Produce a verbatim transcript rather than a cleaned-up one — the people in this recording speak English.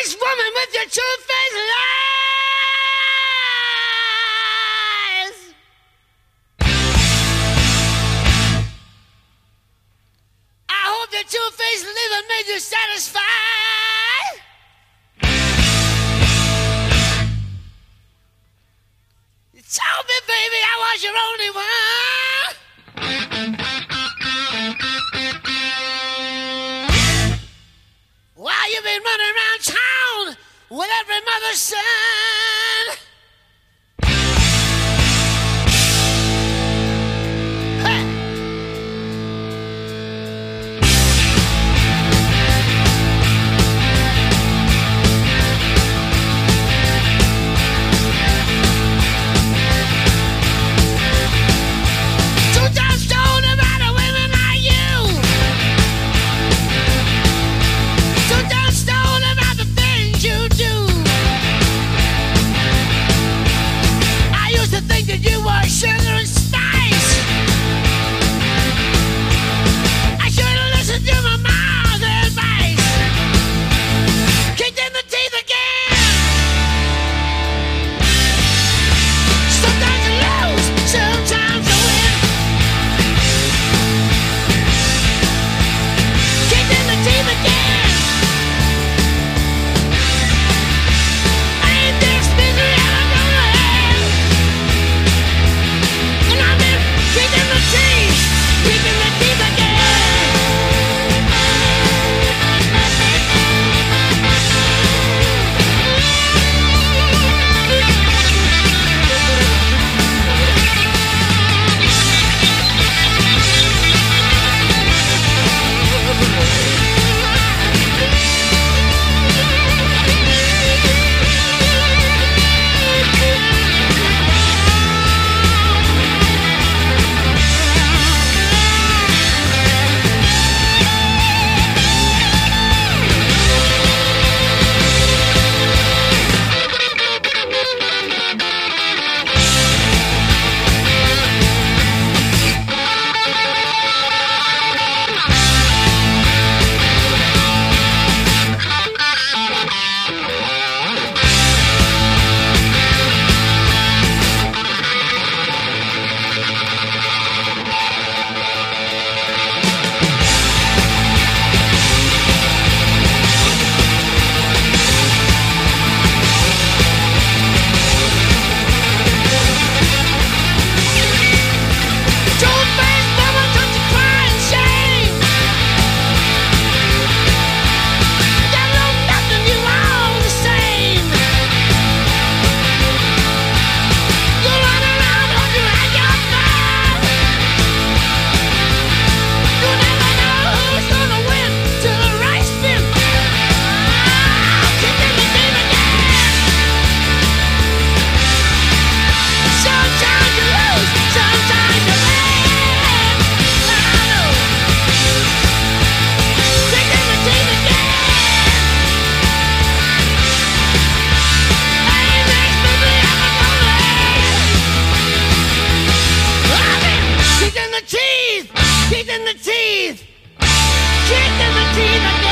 two-faced woman with your two-faced lies. I hope the two-faced living made you satisfied. You told me, baby, I was your only one. While you've been running around town with every mother's son. Hey. Two times told about a women like you. Two times told about the things you do. I used to think that you were sugar and spice. I should have listened to my mom's advice. Kicked in the teeth again. Sometimes you lose, sometimes you win. Kicked in the teeth again. I ain't this misery ever gonna end. And I've been kicked in the teeth, kicked in the teeth again. Two-faced woman, don't you cry in shame. You know nothing, you all the same. You run around, hope you had your fun. You never know who's gonna win till the race spin. Kick in the teeth again. Sometimes you lose, sometimes you win. I know. Kick in the teeth again. Ain't this misery ever gonna end? I've been kicked in the teeth, kicked in the teeth, kicked in the teeth again.